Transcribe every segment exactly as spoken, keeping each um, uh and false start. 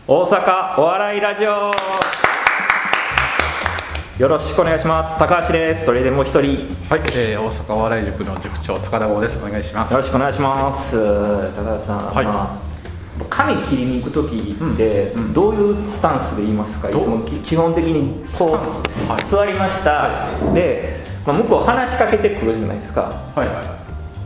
大阪お笑いラジオ、よろしくお願いします。高橋です。それでもう一人、 はい、えー、大阪お笑い塾の塾長高田剛です。お願いします。 よろしくお願いします。高田さん、はい、まあ、髪切りに行く時って、うんうん、どういうスタンスで言いますか？いつも基本的にこう、はい、座りました、はい、で、まあ、向こう話しかけてくるじゃないですか。はいはいはい、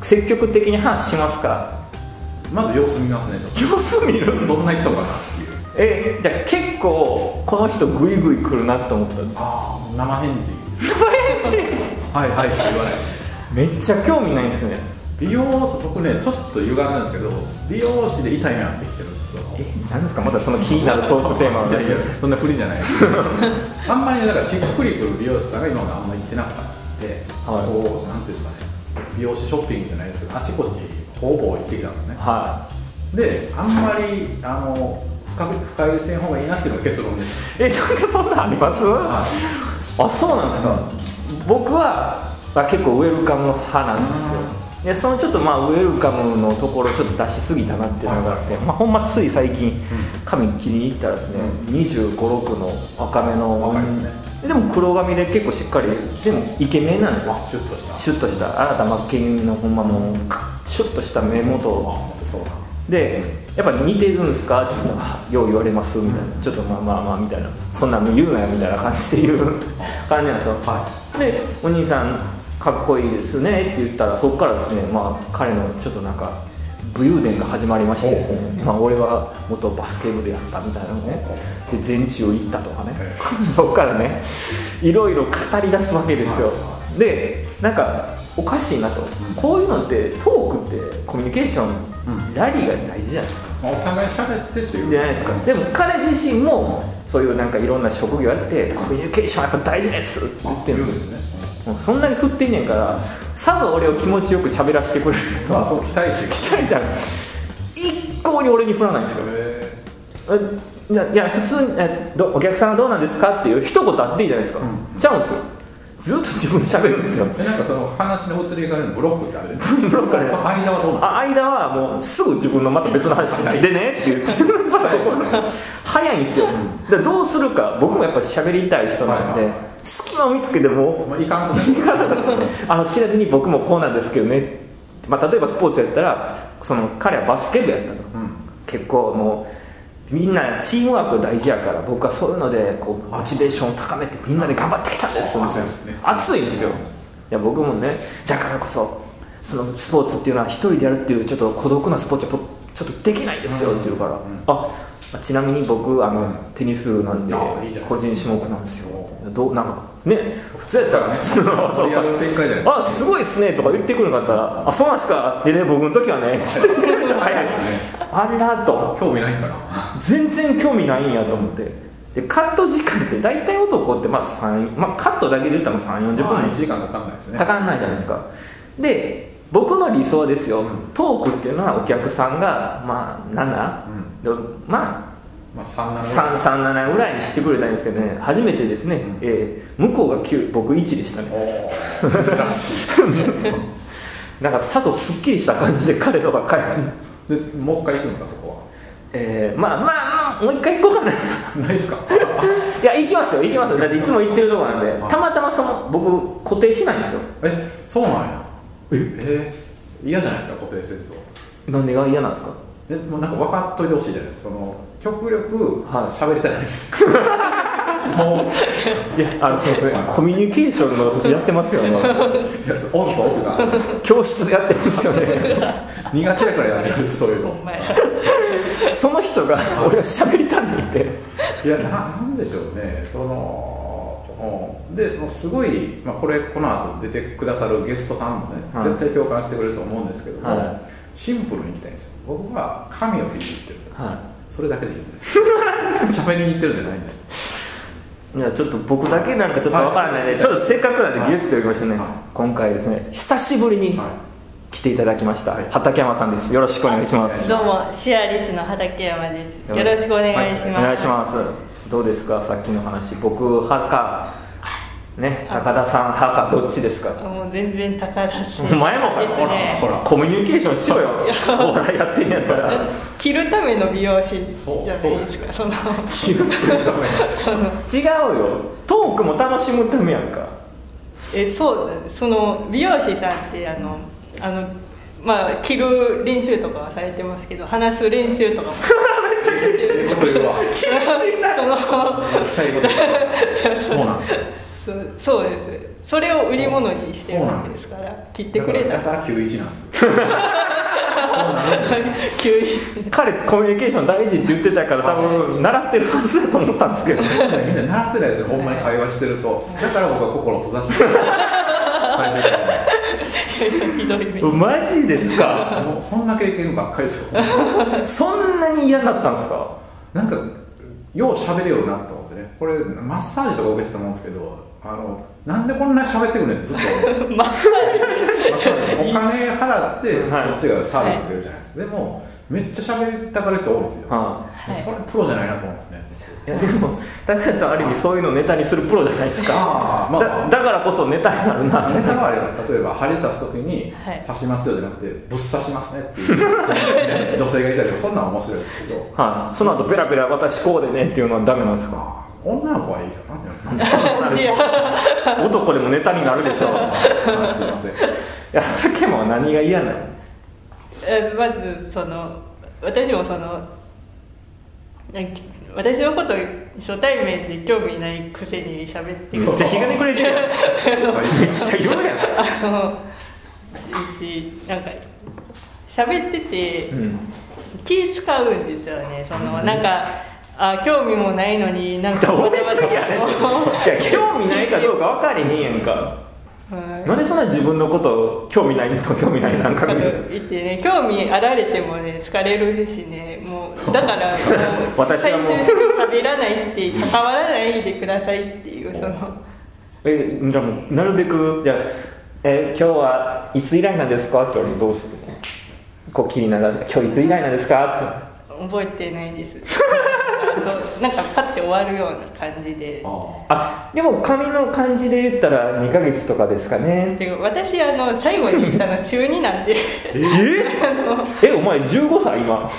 積極的に話しますか？ まず様子見ますね。ちょっと様子見る？ どんな人かなっていう。 え、じゃあ結構この人グイグイ来るなと思った。 ああ、生返事生返事はいはいしか言わない。 めっちゃ興味ないんですね。 美容師、僕ねちょっと歪んだんですけど、美容師で痛い目あってきてるんですよ。 え、何ですかまたその気になるトークテーマは。 いやいや、そんなふりじゃないですあんまりだからしっくりくる美容師さんが今まであんま行ってなかったって、はい、こうなんていうんですかね、美容師ショッピングじゃないですけど、あちこちほぼ行ってきたんですね。はい、で、あんまりあの深入りせん方がいいなっていうのが結論でした。 え、なんかそんなあります？はい、あ、そうなんですか。うん、僕は結構ウェルカム派なんですよ。でそのちょっとまあウェルカムのところちょっと出しすぎたなっていうのがあって、まあ、ほんまつい最近髪切りに行ったらですね、にじゅうご、ろくの赤めの、若いですね。でも黒髪で結構しっかり、でもイケメンなんですよ。 シュッとしたシュッとした新田真剣のほんまもうシュッとした目元で、やっぱ似てるんですかって言ったら、よう言われますみたいな、ちょっとまあまあまあみたいな、そんなの言うなよみたいな感じで言う感じなんですよ。はい、でお兄さんかっこいいですねって言ったら、そこからですね、まあ、彼のちょっとなんか武勇伝が始まりましてですね、まあ、俺は元バスケ部でやったみたいなのね、で全治を行ったとかねそこからねいろいろ語り出すわけですよ。でなんかおかしいなと、こういうのってトークってコミュニケーション、うん、ラリーが大事じゃないですか。 お互い喋ってっていうじゃないですか。でも彼自身もそういうなんかいろんな職業やってコミュニケーションやっぱ大事ですって言ってるんですね。そんなに振ってんねんから、さぞ俺を気持ちよく喋らせてくれると。 あ、そう期待値期待じゃん。一向に俺に振らないんですよ。いやいや、普通にえどお客さんはどうなんですかっていう一言あっていいじゃないですか。うん、ちゃうんですよ。ずっと自分で喋るんですよ。 でなんかその話の移り変わりのブロックってあるブロックある。 その間はどうなんですか？ 間はもうすぐ自分のまた別の話でねって言ってまた早いんですよ。だからどうするか、僕もやっぱり喋りたい人なんで、はいはい、隙間を見つけても、 まあ、いかんとねあのちなみに僕もこうなんですけどね、まあ、例えばスポーツやったらその彼はバスケ部やったと、うん、結構もうみんなチームワーク大事やから、僕はそういうのでこうモチベーションを高めてみんなで頑張ってきたんですみたいな。 熱いですね。 熱いんですよ。いや僕もね、だからこそそのスポーツっていうのは一人でやるっていうちょっと孤独なスポーツはちょっとできないですよって言うから、うんうん、あ、ちなみに僕あのテニスなんで個人種目なんですよ。どうなんかね、普通やったらね、あ、すごいっすねとか言ってくるんだったら、あ、そうなんすか、でね、僕の時はね早いですね。あらと、 興味ないから全然興味ないんやと思って。でカット時間って大体男ってまあさん、まあ、カットだけで言ったらさん、よんじゅっぷん、 まあ、いちじかんかかんないですね。 かかんないじゃないですか。で僕の理想ですよ、うん、トークっていうのはお客さんがまあなな、うん、でまあまあ、さんじゅうななぐらいにしてくれたんですけどね、初めてですね、うん、えー、向こうがきゅう、僕いちでしたね。なんかさぞすっきりした感じで彼とか帰る。でもう一回行くんですか、そこは。 えー、まあまあまあもう一回行こうかな。 ないですかいや、行きますよ行きますよ。だっていつも行ってるとこなんで、たまたまその僕固定しないんですよ。 え、そうなんや。ええー、嫌じゃないですか、固定すると。 なんでが嫌なんですか？ え、もうなんか分かっといてほしいじゃないですか。その極力喋りたいです。 もういや、あの先生、コミュニケーションのやってますよね。いや、 オンとオフが教室やってますよね。 苦手やからやってる、そういうの。 その人が俺は喋りたいって。 いや、なんでしょうね。そのですごい、まあ、これこの後出てくださるゲストさんもね、はい、絶対共感してくれると思うんですけども、はい、シンプルにいきたいんですよ。僕は髪を切りに行ってると、はい、それだけでいいんです喋りに行ってるんじゃないんです。 いや、ちょっと僕だけなんかちょっとわからないので、はい、ちょっとせっかくなんでゲスト呼びましたね、はい、今回ですね、久しぶりに来ていただきました、はい、畠山さんです。よろしくお願いします。 どうもシェアリスの畠山です。よろしくお願いします。 はい、お願いします。どうですか、さっきの話、僕派かね、高田さん派かどっちですか？ もう全然高田さんお前もか、 ですね。 ほらコミュニケーションしろよお笑いやってんやったら着るための美容師じゃないですか。その着るためその違うよ、トークも楽しむためやんか。 えそうその美容師さんってあのあのまあ着る練習とかはされてますけど、話す練習とかもめっちゃいいこと言うわ。 厳しいな。 そのめっちゃいいこと言うわ。そうなんですよ。 そそうです。それを売り物にしてるんですから切ってくれただからだからきゅういちなんですよ。そうなんですよ。 急に彼コミュニケーション大事って言ってたから多分習ってるはずだと思ったんですけどみんな習ってないですよ、ほんまに会話してると。だから僕は心を閉ざしてる最初からひどい目マジですか？ もうそんな経験ばっかりですよ。 そんなに嫌だったんですか？ なんかよう喋れよなって思うんですよね。これマッサージとか受けてたと思うんですけど、あのなんでこんな喋ってくるねんってずっと思うんですマッサーマッサージお金払ってはいこっちがサービスくれるじゃないですか。でもめっちゃ喋りたがる人多いんですよ。 はそれプロじゃないなと思うんですね。 いやでも高橋さんある意味そういうのをネタにするプロじゃないですか。 あーまあだだからこそネタになるなネタはあります。例えば針刺す時にはい刺しますよじゃなくてぶっ刺しますねっていう女性がいたりとか、そんなの面白いですけど、 はい、その後ペラペラ私こうでねっていうのはダメなんですか？ 女の子はいいかな。 いや男でもネタになるでしょう。 はいすいません。 いや竹間は何が嫌なの？ えまずその私もそのなんか私のこと初対面で興味ないくせに喋ってくるめっちゃ日がねくれてるやんめっちゃ言うやん。 あのいいしなんか喋っててうん気使うんですよね。そのなんかあ興味もないのになんか大げさやね。じゃあ興味ないかどうか分かりへんやんか。 はいなんでそんな自分のこと興味ないのと興味ないなんか見る？ 言ってね、興味あられてもね疲れるしね、もうだからもう私はもう最終的に喋らないって関わらないでくださいっていうそのえじゃあもうなるべくじゃあ、えー今日はいつ以来なんですかって言われてどうするの？こう切りながら今日いつ以来なんですかって覚えてないですあとなんかパッて終わるような感じで。 あでも髪の感じで言ったらにかげつとかですかね。 てか私あの最後に言ったの中になんでええお前じゅうごさい今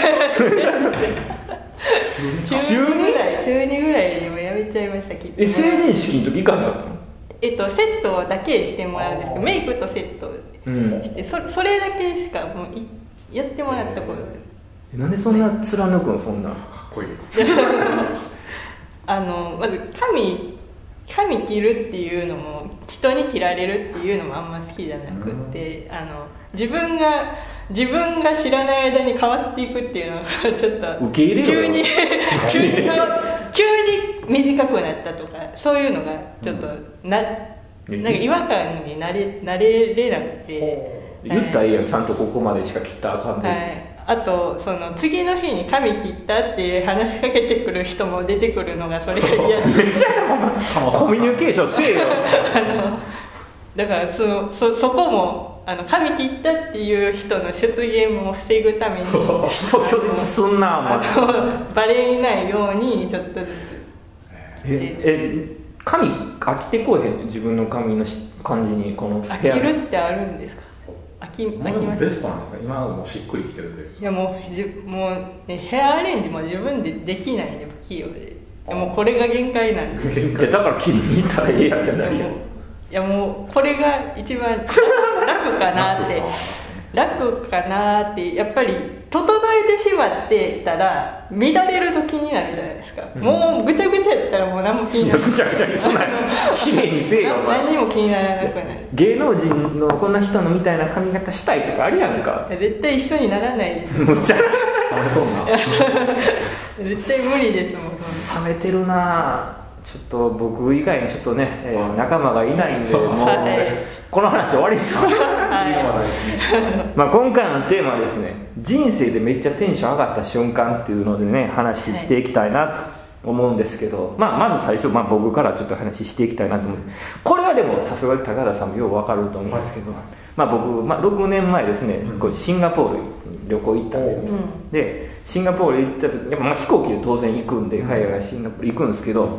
中にぐらい中にぐらいでもやめちゃいましたきっと。 え成人式の時行かんかったの？ えっとセットだけしてもらうんですけど、メイクとセットうんして、そそれだけしかもういやってもらったことない。 なんでそんな貫くのそんな。 かっこいい。 あのまず髪髪切るっていうのも人に切られるっていうのもあんま好きじゃなくて、あの自分が自分が知らない間に変わっていくっていうのがちょっと受け入れろよ急に急に変わ急に短くなったとかそういうのがちょっとな,、なんか違和感になれなれれなくて。 言ったらいいやん、ちゃんとここまでしか切ったらあかんで、 はい、あとその次の日に髪切ったって話しかけてくる人も出てくるのがそれが嫌でめっちゃコミュニケーションせえよあのだからその そ, そこもあの髪切ったっていう人の出現も防ぐために人拒絶すんなお前あのバレないようにちょっとずつええ髪飽きてこえへん自分の髪のし感じにこの飽きるってあるんですか？飽き飽きます。 ベストなんですか？今はもうしっくりきてるという。 いやもうじもう、ね、ヘアアレンジも自分でできないんで不器用で、いやもうこれが限界なんでいやだから切りに行ったらええやんっていやもうなるやんいやもうこれが一番楽かなって楽かなってやっぱり整えてしまってたら乱れると気になるじゃないですか、うん、もうぐちゃぐちゃやったらもう何も気にならない。 ぐちゃぐちゃにすなよ綺麗にせえよ何にも気にならなくなる。 芸能人のこんな人のみたいな髪型したいとかあるやんか。 絶対一緒にならないですむっちゃ冷めとんな絶対無理ですもん。 冷めてるな。ちょっと僕以外にちょっとね、えー、仲間がいないんでもうこの話終わりにしよう次の話題ですねまあ今回のテーマはですね、人生でめっちゃテンション上がった瞬間っていうのでね話していきたいなと思うんですけど、まあ、まず最初、まあ、僕からちょっと話していきたいなと思うんです。これはでもさすがに高田さんもよう分かると思うんですけど、まあ、僕、まあ、ろくねんまえですね、こうシンガポールに旅行行ったんですよ、うん、でシンガポール行った時やっぱまあ飛行機で当然行くんで海外シンガポール行くんですけど、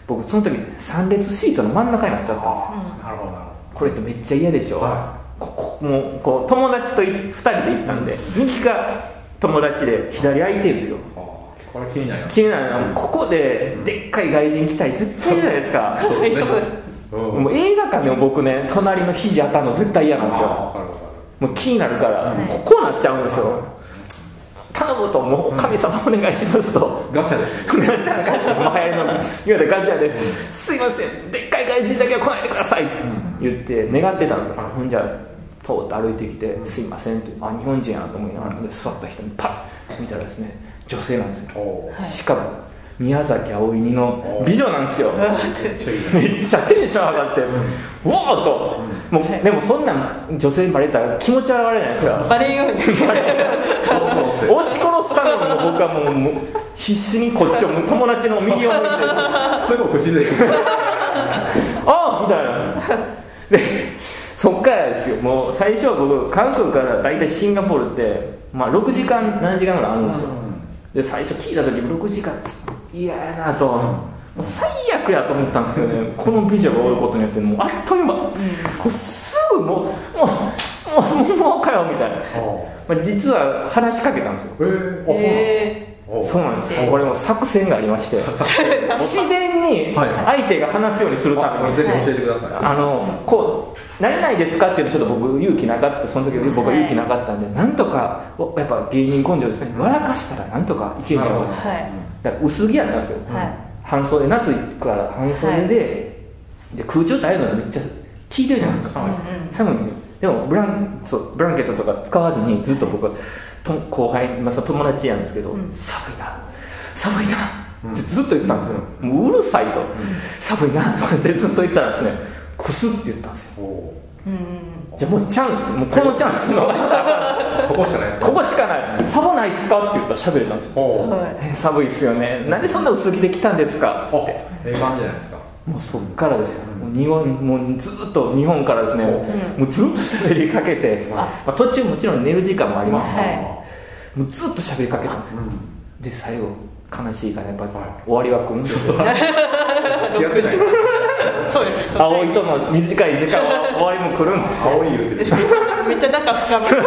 僕その時さん列シートの真ん中になっちゃったんですよ。 なるほどなるほこれってめっちゃ嫌でしょ、 はここもうこう友達とふたりで行ったんで、右が友達で左空いてるんですよ。 ど。これ気になります。 気になるのはここででっかい外人来たり絶対嫌じゃないですか。 そうですね。 もう映画館でも僕ね隣の肘当たるの絶対嫌なんですよ。 あ、わかるわかもう気になるから、 うんここうなっちゃうんですよ。頼むともう神様お願いしますと、 る。ガチャですね。 なんかちょっと流行りのいわゆるガチャで「すいませんでっかい外人だけは来ないでください」って言って願ってたんですよ。ほんじゃ通って歩いてきて「すいません」ってあ日本人やなと思いながら座った人にパッ見たらですね女性なんですよ。 おーしかも宮崎あおいにの美女なんですよ。 めっちゃいいね。 めっちゃテンション上がって、うおーっと、もうでもそんなん女性にバレたら気持ち悪がれないですか。 バレるように押し殺して。 押し殺すためにも僕はもうもう必死にこっちを友達の右を向いてそれも不自然。 あみたいなでそっからですよ。もう最初は僕韓国から大体シンガポールってまあろくじかんななじかんぐらいあるんですよ。で最初聞いた時ろくじかん嫌やなと、もう最悪やと思ったんですけどね、この美女がおることによってもうあっという間、もうすぐもうもうもうもうもうかよみたいな、まあ、実は話しかけたんですよ。 えー、あ、そうなんですか。おそうなんですよ。これも作戦がありまして、自然に相手が話すようにするために、 ぜひ教えてください。 あのこう「何々ですか?」っていうのちょっと僕勇気なかった、その時僕は勇気なかったんで、なんとかやっぱ芸人根性ですね、笑かしたらなんとかいけんちゃう、 はいだから薄着やったんですよ、 はい半袖、夏行くから半袖で、で空調ってああいうのめっちゃ効いてるじゃないですか、 寒いです。 寒いんですよ。でもブランそうブランケットとか使わずにずっと僕はと後輩、まあ、その友達なんですけど、 うん寒いな寒いなってずっと言ったんですよ、もううるさいと、寒いなとかってずっと言ったらですねクスって言ったんですよ。 おうんうんじゃあもうチャンス、もうこのチャンス逃したらーここしかないですか。 ここしかない、寒ないっすかって言ったら喋れたんですよ。 おーはいえ寒いっすよね、なんでそんな薄着で来たんですかって言って、 ええ感じじゃないですか。 もうそっからですよ、もう日本もうずっと日本からですね、 うんもうずっと喋りかけて、 あまあ、途中もちろん寝る時間もありますけど、 はいもうずっと喋りかけたんですよ。 うん。 で最後悲しいからやっぱりはい終わりは来るんですよ。 付き合ってないから。 そうですね葵との短い時間は終わりも来るんですよ。 青い言うてる。 めっちゃ仲深まる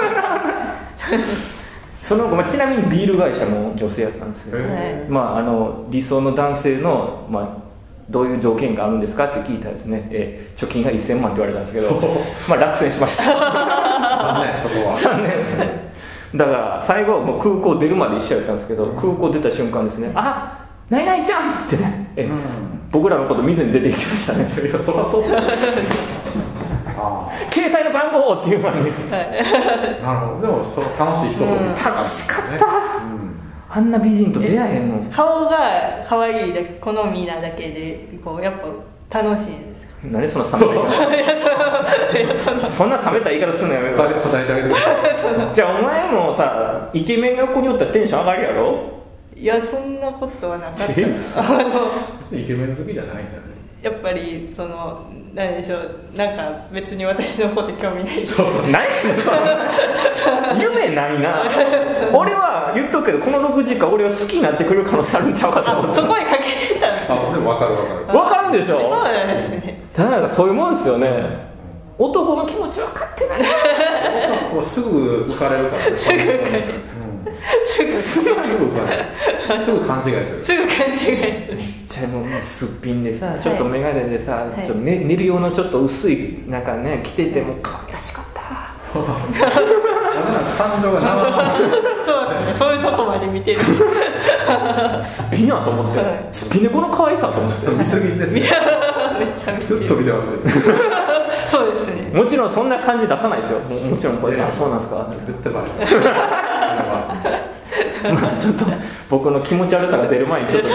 その後、まあ、ちなみにビール会社も女性やったんですけど、 へまあ、あの理想の男性の、まあ、どういう条件があるんですかって聞いたらですね、えー貯金がせんまんって言われたんですけど、まあ、落選しました残念、そこは。 残念だから最後もう空港出るまで一緒やったんですけど、空港出た瞬間ですね、あナイナイちゃんっつってね、え、 うん僕らのこと見ずに出ていきましたねいや、そりゃそうだ。あ携帯の番号っていう間にあ、なるほど。でも、その楽しい人と。 うん楽しかった、 うん。 あんな美人と出会えへんの。 顔が可愛いだけ好みなだけでこうやっぱ楽しいんですか。 何その冷めた言い方そんな冷めた言い方すんのやめろ。 答え答えてあげてください。 じゃあお前もさイケメンが横におったらテンション上がるやろ。 いやそんなことはなかったえですあの別にイケメン好きじゃないんじゃない。 やっぱりその何でしょう、なんか別に私のこと興味ないしそうそう。 何その夢ないな。俺は言っとくけどこのろくじかん俺を好きになってくれる可能性あるんちゃうかと思あってそこにかけてたんです。 あ、でも分かる分かる。 分かるんでしょ。 そうなんですね。 ただなんかそういうもんですよね。男の気持ち分かってないこうすぐ浮かれるからね。すぐ浮かれる。 すぐすぐ浮かれる。すぐ勘違いする。 すぐ勘違いする。 じゃあもうすっぴんでさちょっと眼鏡でさ、 はいちょっと寝寝る用のちょっと薄いなんかね着ててもう可愛らしかったまだなんか感情が生々しい。 そうですね、そういうとこまで見てる。 すっぴんやと思って、 はいすっぴんでこの可愛さと思っちょってと見すぎですね。 めちゃ見てる。 ずっと見てますね。 そうですね。 もちろんそんな感じ出さないですよ。ももちろんこれ、 いやあそうなんですか絶対バレてる。それは。 まあちょっと僕の気持ち悪さが出る前にちょっと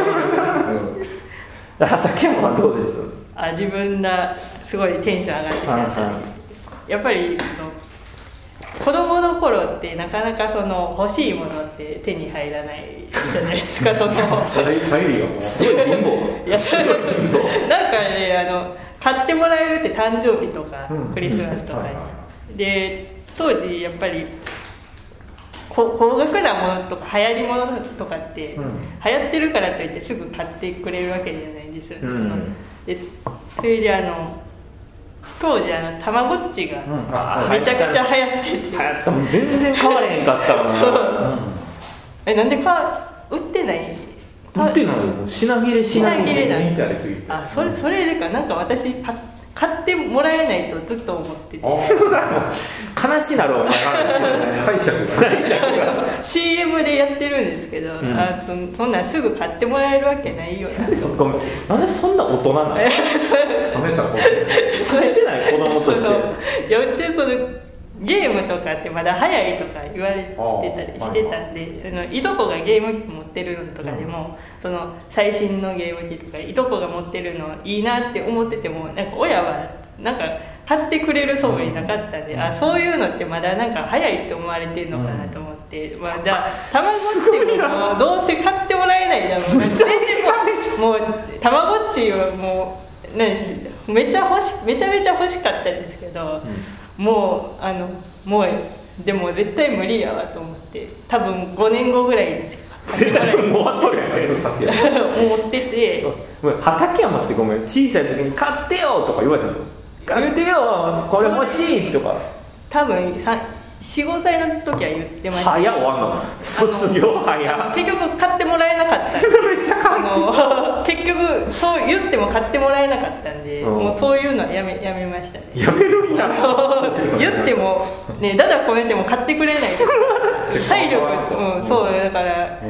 畠山はどうです？ あ自分がすごいテンション上がってしまったはいはやっぱりその子供の頃ってなかなかその欲しいものって手に入らないじゃないですかその入りがもう。 すごい貧乏いやそうなんかねあの買ってもらえるって誕生日とか、 うんクリスマスとかに、 はいはで当時やっぱりこ高額なものとか流行りものとかって、 うん、 流行ってるからといってすぐ買ってくれるわけじゃないですよ、 うん、 そのでそれであの当時あのたまごっちがめちゃくちゃ流行ってて、 流行ったもん全然買われへんかったもんな、 うん、えなんでか売ってない売ってないよ品切れ品切れなん人気ありすぎてあそれそれでかなんか私パッ買ってもらえないとずっと思ってて悲しいなろうな解釈がシーエム でやってるんですけど、うん、あ そ, そんなんすぐ買ってもらえるわけないよなごめんなんでそんな大人なの冷めた子供冷めてない子供としていやうちそのゲームとかってまだ早いとか言われてたりしてたんで、あのいとこがゲーム機持ってるのとかでも、うん、その最新のゲーム機とかいとこが持ってるのいいなって思っててもなんか親はなんか買ってくれる素振りなかったんで、うん、あそういうのってまだなんか早いって思われてるのかなと思って、うん、まあ、じゃあたまごっちもどうせ買ってもらえないだろうな全然もうたまごっちはもう何しめちゃ欲しめちゃめちゃ欲しかったんですけど、うん、もうあのもうでも絶対無理やわと思って多分ごねんごぐらいにしか絶対もう終わっとるやんけ思ってて畠山ってごめん小さい時に買ってよとか言われたの買ってよこれ欲しいとか多分よん、ごさいの時は言ってました早終わんの卒業早結局買ってもらえなかっためっちゃ買って結局そう言っても買ってもらえなかったんで、うん、もうそういうのはやめ、やめましたねやめるんや言ってもねだだこねても買ってくれないです体力、うん、そうだから、うん、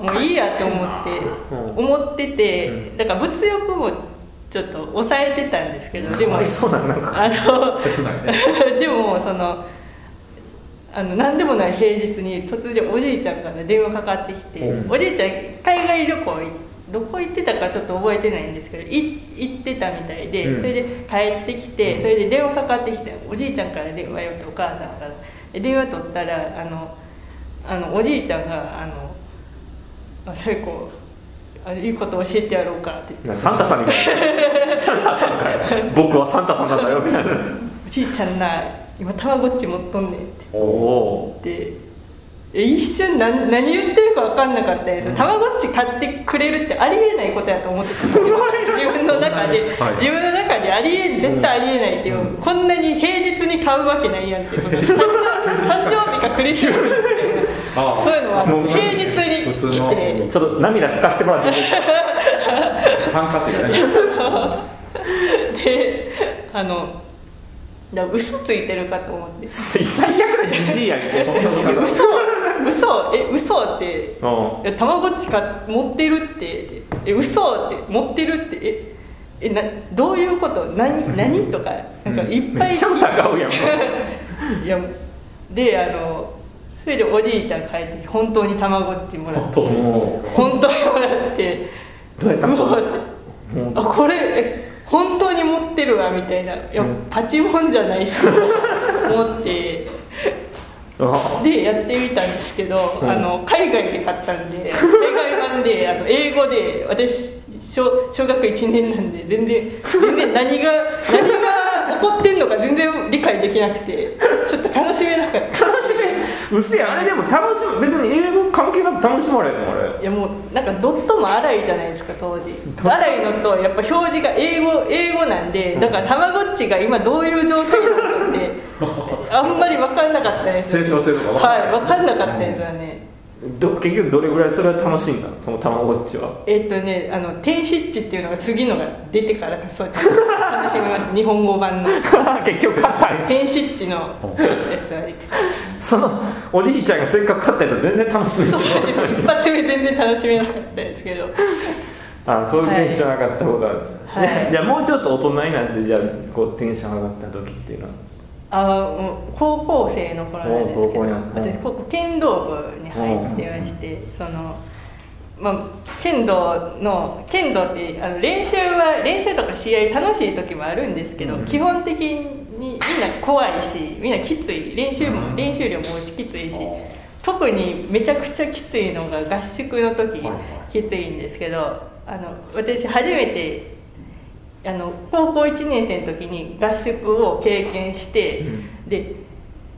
もういいやと思って、うん、思っててだから物欲もちょっと抑えてたんですけどでもあのでもそのあの何でもない平日に突然おじいちゃんから電話かかってきて、うん、おじいちゃん海外旅行どこ行ってたかちょっと覚えてないんですけどい行ってたみたいで、うん、それで帰ってきてそれで電話かかってきておじいちゃんから電話よってお母さんから電話取ったらあのあのおじいちゃんがあのあそれこうあいいこと教えてやろうかって言ってサンタさんみたいなサンタさんから僕はサンタさんなんだよみたいなおじいちゃんな今たまごっち持っとんねんっておおで一瞬何何言ってるか分かんなかったですよ、うん、たまごっち買ってくれるってありえないことやと思ってた自分の中で、はい、自分の中でありえ絶対ありえないっていう、うん、こんなに平日に買うわけないやんってその誕生日かクリスマスみたいなそういうのは平日に来てちょっと涙拭かしてもらっていいですかハンカチがねであのだ嘘ついてるかと思って最悪なじじいやんけそんな嘘嘘え嘘ってたまごっちか持ってるってえ嘘って持ってるってええなどういうこと何何とかなんかいっぱいめっちゃ疑うやんいやであのそれでおじいちゃん帰って本当にたまごっちもらって本当にもらってどうやったのあこれえ本当に持ってるわみたいな、いや、うん、パチモンじゃないしと思ってでやってみたんですけど、うん、あの海外で買ったんで海外版であの英語で私 小, 小学いちねんなんで全然全然何が何が起こってんのか全然理解できなくてちょっと楽しめなかった楽しめうせやあれでも楽しむ別に英語関係なく楽しまれるのあれいやもうなんかドットも荒いじゃないですか当時荒いのとやっぱ表示が英語英語なんでだからたまごっちが今どういう状態なのかってあんまり分かんなかったです成長してるのかはい分かんなかったですよねど結局どれぐらいそれは楽しいんだそのたまごっちはえっとねあの天使っちっていうのが次のが出てからそう楽しみます日本語版の結局買った天使っちのやつが出てそのおじいちゃんがせっかく買ったやつ全然楽しめない一発目全然楽しめなかったですけどあそういうテンション上がった方が、 はい、 じゃあもうちょっと大人になってじゃあこうテンション上がった時っていうのはあ高校生の頃なんですけど私ここ剣道部に入ってましてその、まあ、剣道の剣道ってあの練習は練習とか試合楽しい時もあるんですけど、うん、基本的にみんな怖いしみんなきつい練習も、うん、練習量もきついし特にめちゃくちゃきついのが合宿の時きついんですけどあの私初めてあの高校いちねん生の時に合宿を経験して、うん、で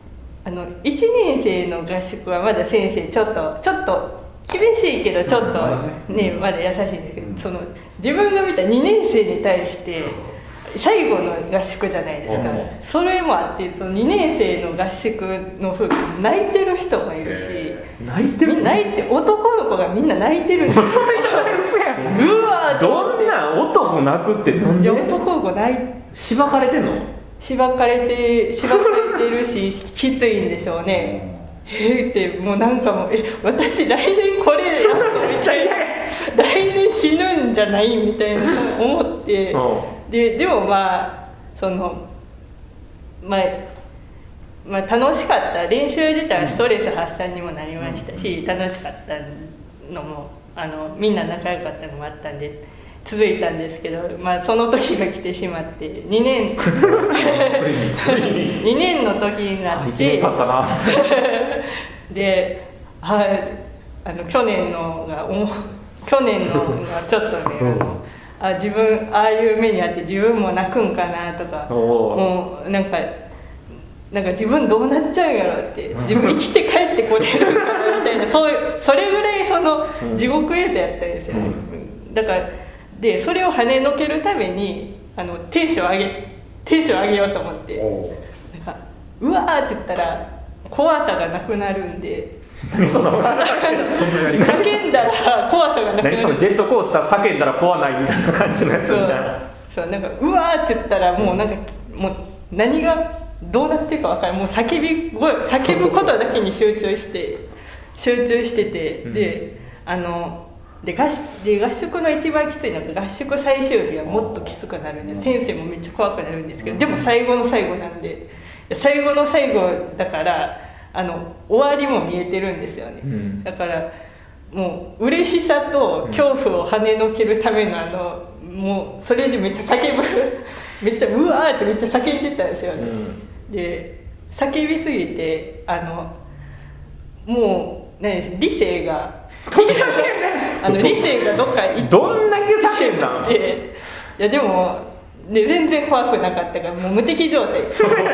あのいちねん生の合宿はまだ先生ちょっとちょっと厳しいけどちょっとね、まだ優しいんですけど、その自分が見たにねん生に対して最後の合宿じゃないですか、それもあってそのにねん生の合宿の風景泣いてる人もいるし、 泣いてる泣いて男の子がみんな泣いてるんですよ。うわどんな男泣くってなんで？ 男の子泣いしばかれてんの？しばかれてしばかれてるしきついんでしょうね。えーってもうなんかもうえ私来年これやってめっちゃ嫌や来年死ぬんじゃないみたいな思ってででもまあそのまあまあ楽しかった練習自体はストレス発散にもなりましたし、楽しかったのもあのみんな仲良かったのもあったんで続いたんですけど、まあ、その時が来てしまってにねんにねんの時になっていちねん経ったなでああの去年のがお去年のがちょっとねあ自分ああいう目にあって自分も泣くんかなとかもうなんかなんか自分どうなっちゃうんやろって自分生きて帰ってこれるかなみたいなそういうそれぐらいその地獄絵図やったんですよ、だからでそれを跳ねのけるためにあのテンション上げテンション上げようと思ってなんかうわーって言ったら怖さがなくなるんで何その叫んだら怖さがなくなる。 何そのジェットコースター叫んだら怖ないみたいな感じのやつみたいな。 そう、そうなんかうわーって言ったらもうなんかもう何がどうなってるか分からないもう叫び声叫ぶことだけに集中して集中してて、うん、であので 合, で合宿の一番きついのが合宿最終日はもっときつくなるんで先生もめっちゃ怖くなるんですけどでも最後の最後なんで最後の最後だからあの終わりも見えてるんですよね、うん、だからもう嬉しさと恐怖を跳ねのけるためのあのもうそれでめっちゃ叫ぶめっちゃうわーってめっちゃ叫んでたんですよ、ねうん、で叫びすぎてあのもう、ね、理性があの理性がどっか行ってどんだけ叫んだの？ いやでも、ね、全然怖くなかったからもう無敵状態もう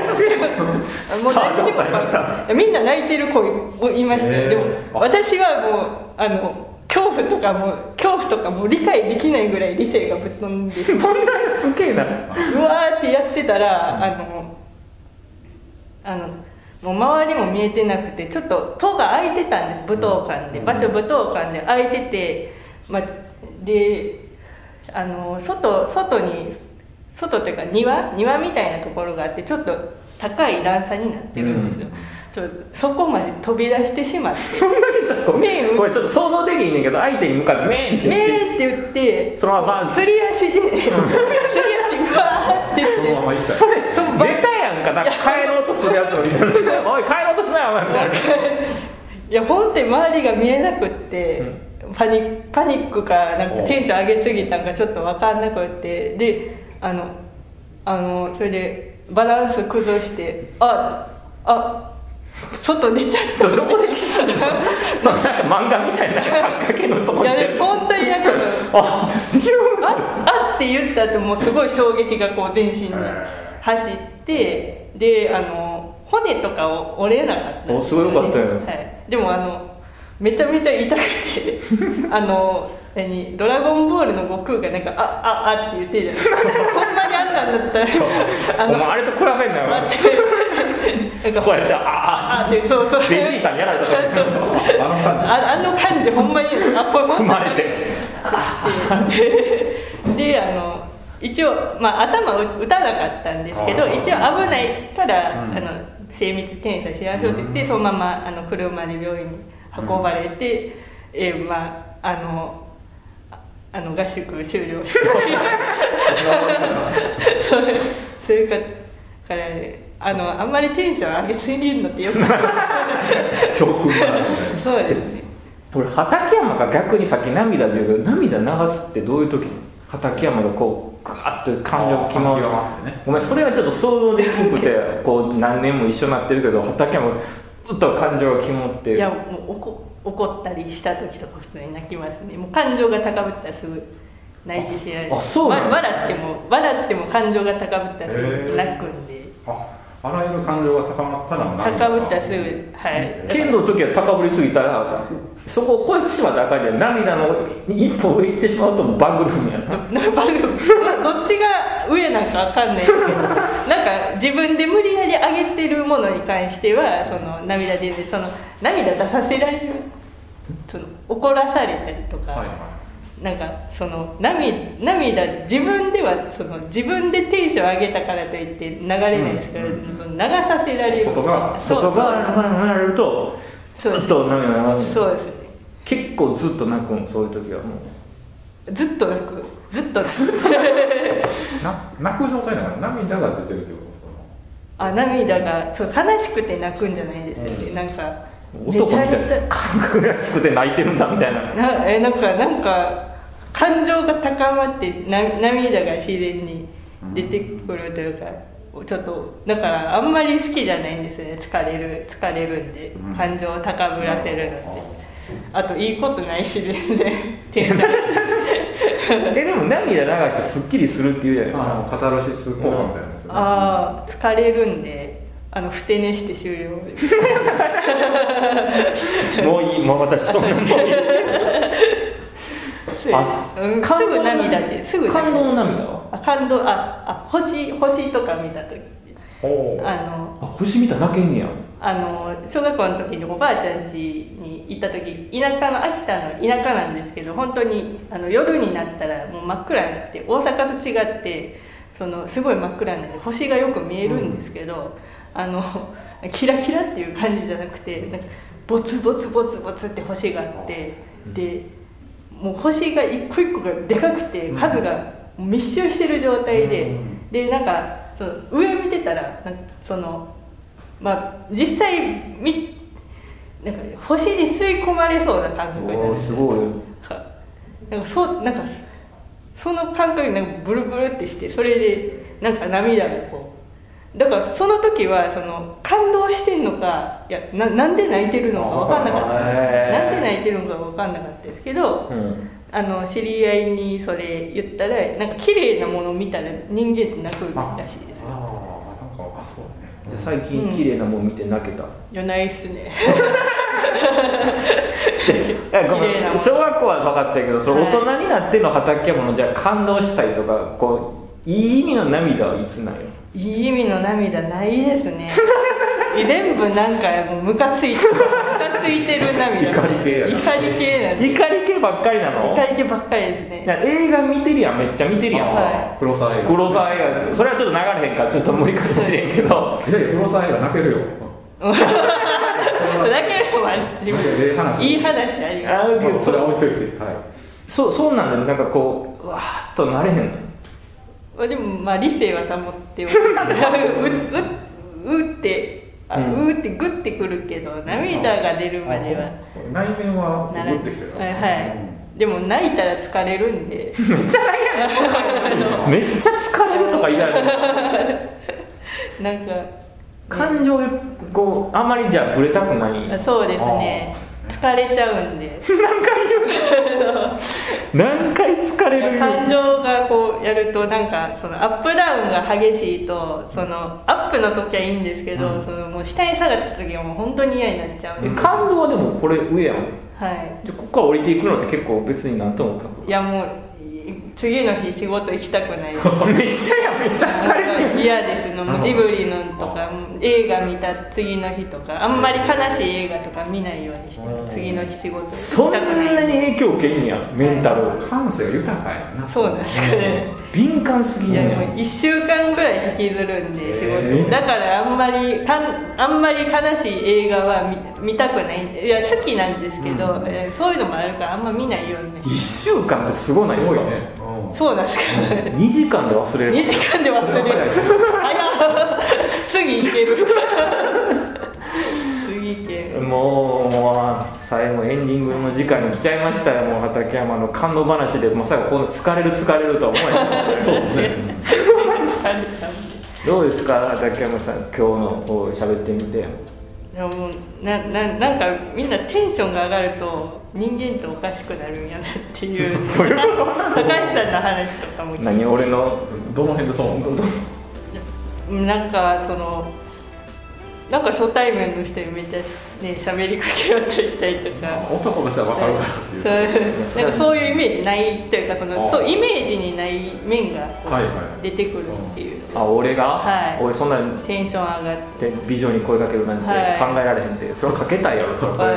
泣いてもみんな泣いてる子いましたよ、でも私はもうあの恐怖とかも恐怖とかも理解できないぐらい理性がぶっ飛んでそんなすげえなうわーってやってたらあのあのもう周りも見えてなくてちょっと戸が開いてたんです武道館で場所武道館で開いてて、まあ、であの 外, 外に外というか 庭, 庭みたいなところがあってちょっと高い段差になってるんですよ、うん、ちょそこまで飛び出してしまってそんだけちょっと麺これちょっと想像できんねんけど相手に向かって麺って言って麺って言ってそのまますり足で、うん、すり足バーって言ってそれベタやんかなんか帰ろうとするやつをみたいなおい帰ろうとしないお前みたいないや本当に周りが見えなくって、うん、パニックパニックかなんかテンション上げすぎたんかちょっと分かんなくってであのあのそれでバランス崩してああ外出ちゃったどこで来たんですかそのなんか漫画みたいな感覚のところでいやでも本当になんかあっあって言った後もうすごい衝撃がこう全身に走ってであの骨とかを折れなかったんですよ、ね、 おすごいよかったよ、 はい、でもあのめちゃめちゃ痛くてあの何ドラゴンボールの悟空がなんかあああって言ってるじゃないですかほんまにあんなんだったらあのあれと比べんなよなんかこうやってあああってそうそうベジータにやられたあの感じあ, あの感じほんまにあこれ踏まれてで, であの一応、まあ、頭打たなかったんですけど一応危ないから、うん、あの精密検査しましょうって言って、うん、そのままあの車で病院に運ばれて、うんえー、まああのあの合宿終了してそれからねあのあんまりテンション上げすぎるのってよくない教訓話そうですね俺畠山が逆にさっき涙で言うけど涙流すってどういう時畠山がこうグワッと感情が決まる、ね、ごめんそれはちょっと想像できなくてこう何年も一緒になってるけど畠山うっと感情が決まっていやもう怒怒ったりした時とか普通に泣きますねもう感情が高ぶったらすぐ泣いてしまうあそうなの笑っても笑っても感情が高ぶったらすぐ泣くんでああらゆる感情が高まったら高ぶったらすぐ、はい、 剣の時は高ぶりすぎたらそこを超えてしまったらあかんじゃん。涙の一歩上行ってしまうとバングルームやな。 バングルームどっちが上なんか分かんないけどなんか自分で無理やり上げてるものに関してはその涙出て、その涙出させられる、その怒らされたりとか、はいはい、なんかその 涙, 涙自分ではその自分でテンション上げたからといって流れないですから、うん、その流させられる、 外側外側流れるとそうです、 と涙が流れる。 そうですね。 結構ずっと泣くん、そういう時はもうずっと泣くずっと泣く泣く状態だから涙が出てるってことですか。 あ、涙がそう悲しくて泣くんじゃないですよね、うん、なんか男みたいな感覚らしくて泣いてるんだみたいななえなんかなんか感情が高まってな涙が自然に出てくるというか、うん、ちょっとだからあんまり好きじゃないんですよね。疲れる疲れるんで、うん、感情を高ぶらせるのって、うん、あといいことないし全然えでも涙流してすっきりするっていうじゃないですか。 カタルシス効果みたいなんですよね。 ああ疲れるんであのふて寝して終了もういい、もう私そんなもういいあすぐ涙ですぐ涙感動の涙はあ感動ああ 星, 星とか見た時あのあ星見たら泣けんねや。 あの小学校の時におばあちゃん家に行った時、田舎の秋田の田舎なんですけど本当にあの夜になったらもう真っ暗になって、大阪と違ってそのすごい真っ暗になって星がよく見えるんですけど、うん、あのキラキラっていう感じじゃなくてなんかボツボツボツボツって星があって、でもう星が一個一個がでかくて数が密集してる状態で、でなんかその上見てたらなんかそのまあ実際みなんか星に吸い込まれそうな感覚で、 おーすごいなんかそうなんかその感覚になんかブルブルってして、それでなんか涙がこう、だからその時はその感動してんのかいや な, なんで泣いてるのか分かんなかった、なんで泣いてるのか分かんなかったですけど、うん、あの知り合いにそれ言ったらなんか綺麗なものを見たら人間って泣くらしいですよ。 ああなんかあそうね。 で最近綺麗なもの見て泣けた、うん、 いやないっすねごめん小学校は分かったけどその大人になっての畠山のじゃあ感動したりとかこういい意味の涙はいつなんよ。 いい意味の涙ないですね全部なんかもうムカついてるムカついてる涙、 怒り系やな。 怒り系なんで怒り系ばっかりなの。 怒り系ばっかりですね。 じゃあ映画見てるやん、めっちゃ見てるやん、 はい、 黒沢映画黒沢映画それはちょっと流れへんからちょっと無理かもしれんけどいやいや黒沢映画泣けるよ泣けるのもありますいい話あります。 けどそれは置いといて、はい、 そうそうなんだよ。なんかこううわーっとなれへんの。 でもまあ理性は保ってうううってあ、うん、うーってグッてくるけど涙が出るまでは内面はグッてきてる。 はい、はい、でも泣いたら疲れるんでめっちゃめっちゃ疲れるとか言われるなんか、ね、 感情こうあんまりじゃあぶれたくない。 そうですね疲れちゃうんで何回言う何回疲れる感情がこうやるとなんかそのアップダウンが激しいとそのアップの時はいいんですけど、うん、そのもう下に下がった時はもう本当に嫌になっちゃうんで。 感動はでもこれ上やん。 はいじゃあここから降りていくのって結構別になんとも。 いやもう次の日仕事行きたくないめっちゃやめっちゃ疲れるよ。 嫌ですのもうジブリのとか映画見た次の日とかあんまり悲しい映画とか見ないようにして次の日仕事行きたくない。 そんなに影響受けんやメンタル、はい、 感性が豊かやな。 そうなんですかね敏感すぎんねや。いやもういっしゅうかんぐらい引きずるんで仕事だからあんまりかんあんまり悲しい映画は 見, 見たくないんで。いや好きなんですけど、うんえー、そういうのもあるからあんま見ないようにして。 いっしゅうかんってすごないですか。すごいね。 そうなんですかねにじかんで忘れる。 にじかんで忘れる早っ次いける次いける。 もうもう最後エンディングの時間に来ちゃいましたよ。もう畠山の感動話でまさかこの疲れる疲れるとは思えないそうですねどうですか畠山さん今日の喋ってみて。 いやもう な, な, なんかみんなテンションが上がると人間っておかしくなるんやなっていう高橋さんの話とかも聞いて。 何俺のどの辺でそうなんかそのなんか初対面の人にめっちゃね喋りかけようとしたりとか、 男としては分かるからっていう、 そうなんかそういうイメージないというか、そのそうイメージにない面がこう、 はいはい、 出てくるっていう、 あ俺が、 はい、 俺そんなテンション上がって美女に声かけるなんて考えられへんって、はい、それはかけたいやろ、はい、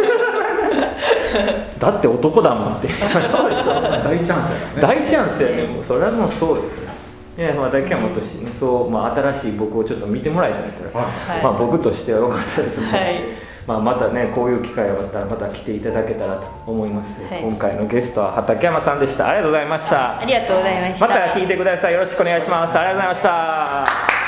だって男だもんってそうでしょ大チャンスやね大チャンスやね、もうそれはもうそうですよ。いや、まあ、だけはもっとし、ね、そう、まあ、新しい僕をちょっと見てもらいたいんだったら、はい、まあ、僕としては良かったですね、はい、まあ、またねこういう機会があったらまた来ていただけたらと思います、はい、今回のゲストは畠山さんでした。ありがとうございました。 ありがとうございました。 また聞いてください。よろしくお願いします。ありがとうございました。